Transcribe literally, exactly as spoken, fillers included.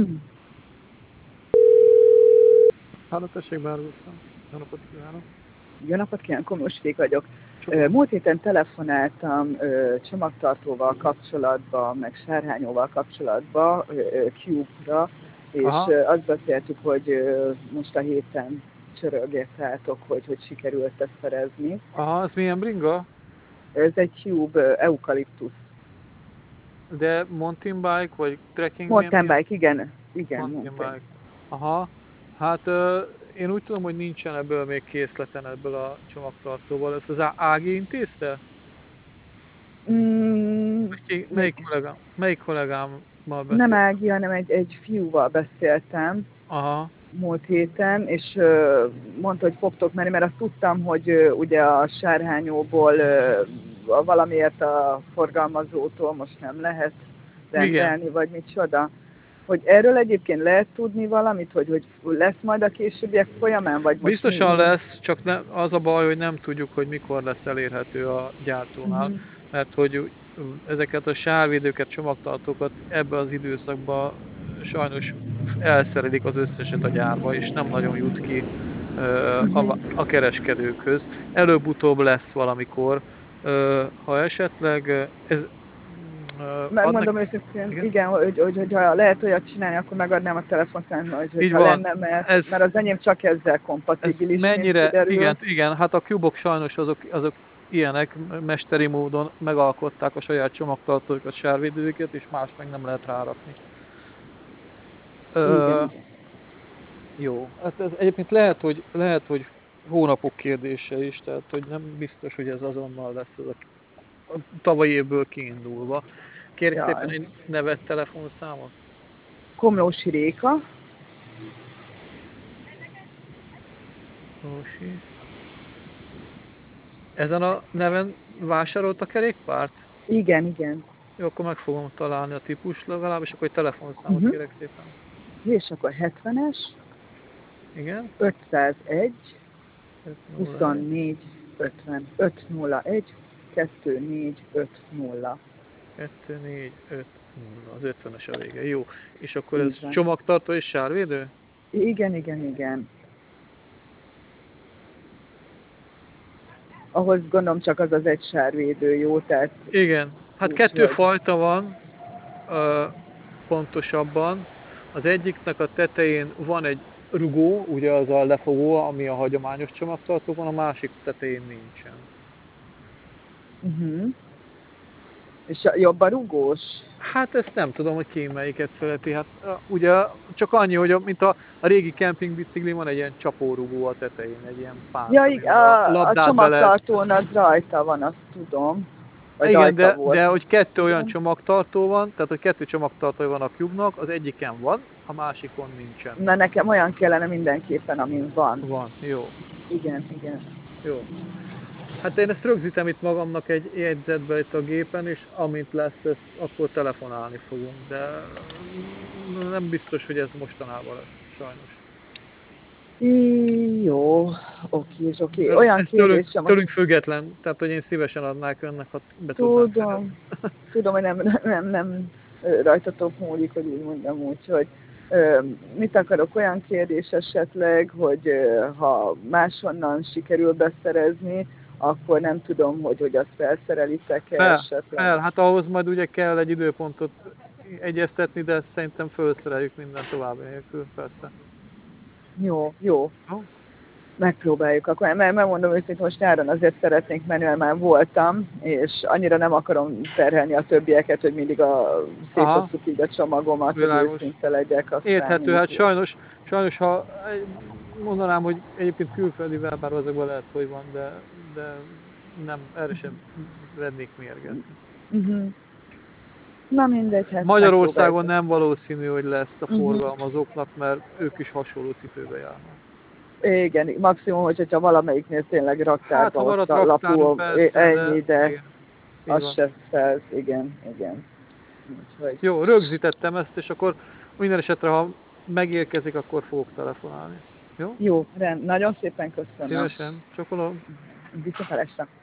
Háló, tessék, beárultam. Jó napot kívánok. Jó napot kívánok, Komlós Vég vagyok. Csoport. Múlt héten telefonáltam csomagtartóval kapcsolatban, meg sárhányóval kapcsolatban, Cube-ra, és Aha. azt beszéltük, hogy most a héten csörögjetátok, hogy, hogy sikerült ezt szerezni. Aha, ez milyen bringa? Ez egy Cube eukaliptusz. De mountain bike, vagy trekking? Mountain bike, igen. igen mountain bike. Aha. Hát uh, én úgy tudom, hogy nincsen ebből még készleten ebből a csomagtartóval. Ezt az Ági intézte? Mm, ki, melyik, kollégám, melyik kollégámmal beszélt? Nem Ági, hanem egy, egy fiúval beszéltem. Aha. Múlt héten, és uh, mondta, hogy fogtok menni, mert azt tudtam, hogy uh, ugye a sárhányóból uh, valamiért a forgalmazótól most nem lehet rendelni, vagy micsoda. Hogy erről egyébként lehet tudni valamit, hogy, hogy lesz majd a későbbiek folyamán? Vagy most biztosan mi? lesz, csak ne, az a baj, hogy nem tudjuk, hogy mikor lesz elérhető a gyártónál, uh-huh. mert hogy ezeket a sárvédőket, csomagtartókat ebbe az időszakban sajnos elszerelik az összeset a gyárba, és nem nagyon jut ki uh, a, a kereskedőkhöz. Előbb-utóbb lesz valamikor, uh, ha esetleg ez Uh, Megmondom őszintén, igen, igen hogy, hogy, hogy ha lehet olyat csinálni, akkor megadnám a telefonszámot, hogy, hogy ha lenne, mert, ez, mert az enyém csak ezzel kompatibilis. Mennyire, igen, igen, hát a Cube-ok sajnos azok, azok ilyenek, mesteri módon megalkották a saját csomagtartóikat, sárvédőiket, és más meg nem lehet rárakni. Igen. Uh, jó, hát ez egyébként lehet, hogy, lehet, hogy hónapok kérdése is, tehát hogy nem biztos, hogy ez azonnal lesz ez a, a tavalyi évből kiindulva. Kérlek ja. szépen egy nevet, telefonszámot? Komlósi Réka. Komlósi. Ezen a neven vásárolt a kerékpárt? Igen, igen. Jó, akkor meg fogom találni a típus legalábbis, akkor egy telefonszámot uh-huh. kérek szépen. És akkor hetvenes. Igen. ötszázegy. huszonnégy ötven. ötszázegy. kettőnégy ötven. kettőnégy ötven. Az ötvenes a vége. Jó. És akkor ez igen. Csomagtartó és sárvédő? Igen, igen, igen. Ahhoz gondolom csak az az egy sárvédő, jó? Tehát igen. Hát kettő vagy. Fajta van, uh, pontosabban. Az egyiknek a tetején van egy rugó, ugye az a lefogó, ami a hagyományos csomagtartóban, a másik tetején nincsen. Uh-huh. És jobb a rugós? Hát ezt nem tudom, hogy ki melyiket szereti. Hát ugye csak annyi, hogy a, mint a, a régi kempingbicikli van egy ilyen csapórugó a tetején, egy ilyen pár. Ja, a, a, a csomagtartón az rajta van, azt tudom. Igen, de, de hogy kettő olyan csomagtartó van, tehát hogy kettő csomagtartó van a Cube-nak, az egyiken van, a másikon nincsen. Na nekem olyan kellene mindenképpen, amin van. Van, jó. Igen, igen. Jó. Hát én ezt rögzítem itt magamnak egy jegyzetbe itt a gépen, és amint lesz, ezt, akkor telefonálni fogunk, de nem biztos, hogy ez mostanában lesz, sajnos. Jó, oké, oké. Olyan ez tőlünk, tőlünk független, tehát hogy én szívesen adnák önnek, ha be tudnám szerezni. Tudom, hogy nem, nem, nem rajtatok múlik, hogy úgy mondjam úgy, hogy mit akarok, olyan kérdés esetleg, hogy ha máshonnan sikerül beszerezni, akkor nem tudom, hogy, hogy azt felszerelitek-e fel, esetleg. Fel, hát ahhoz majd ugye kell egy időpontot egyeztetni, de szerintem felszereljük minden további nélkül, persze. Jó, jó. Oh. Megpróbáljuk akkor, mert megmondom őszintén, most nyáron azért szeretnénk menni, mert már voltam, és annyira nem akarom terhelni a többieket, hogy mindig a szétosszuk így a csomagomat, hogy őszinte legyek. Érthető, hát sajnos, sajnos, ha mondanám, hogy egyébként külföldivel, bár azokban lehet, hogy van, de, de nem, erre sem vennék mérget. Uh-huh. Na mindegy, hát Magyarországon nem valószínű, hogy lesz a forgalmazóknak, mert ők is hasonló cipőbe járnak. Igen, maximum, hogyha valamelyiknél tényleg raktárba hát, ott a lapul, ennyi, de igen, az se fel, igen, igen. Úgyhogy... Jó, rögzítettem ezt, és akkor minden esetre, ha megérkezik, akkor fogok telefonálni. Jó? Jó, rend. Nagyon szépen köszönöm. Szívesen, csokolom. Viszontlátásra.